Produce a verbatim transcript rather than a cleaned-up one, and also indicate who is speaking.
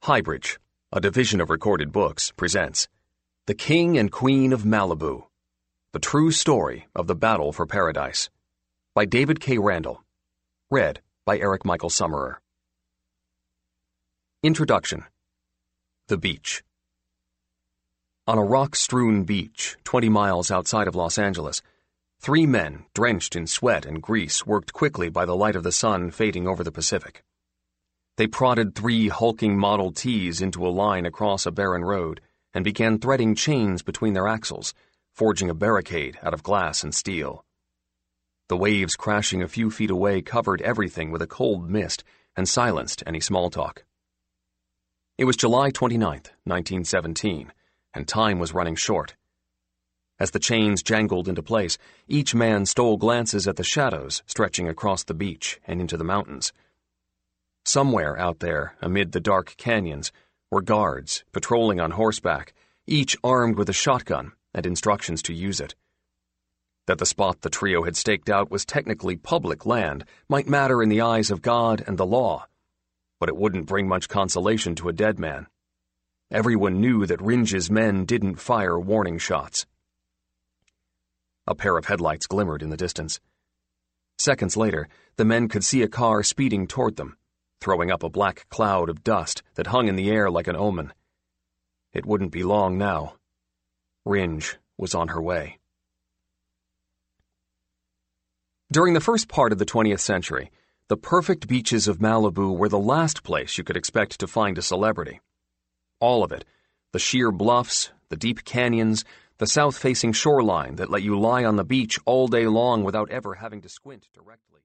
Speaker 1: Highbridge, a division of Recorded Books, presents The King and Queen of Malibu, The True Story of the Battle for Paradise, by David K. Randall. Read by Eric Michael Summerer. Introduction. The Beach. On a rock-strewn beach, twenty miles outside of Los Angeles, three men, drenched in sweat and grease, worked quickly by the light of the sun fading over the Pacific. They prodded three hulking Model Ts into a line across a barren road and began threading chains between their axles, forging a barricade out of glass and steel. The waves crashing a few feet away covered everything with a cold mist and silenced any small talk. It was July twenty-ninth, nineteen seventeen, and time was running short. As the chains jangled into place, each man stole glances at the shadows stretching across the beach and into the mountains. Somewhere out there, amid the dark canyons, were guards patrolling on horseback, each armed with a shotgun and instructions to use it. That the spot the trio had staked out was technically public land might matter in the eyes of God and the law, but it wouldn't bring much consolation to a dead man. Everyone knew that Ringe's men didn't fire warning shots. A pair of headlights glimmered in the distance. Seconds later, the men could see a car speeding toward them, throwing up a black cloud of dust that hung in the air like an omen. It wouldn't be long now. Ringe was on her way. During the first part of the twentieth century, the perfect beaches of Malibu were the last place you could expect to find a celebrity. All of it, the sheer bluffs, the deep canyons, the south-facing shoreline that let you lie on the beach all day long without ever having to squint directly.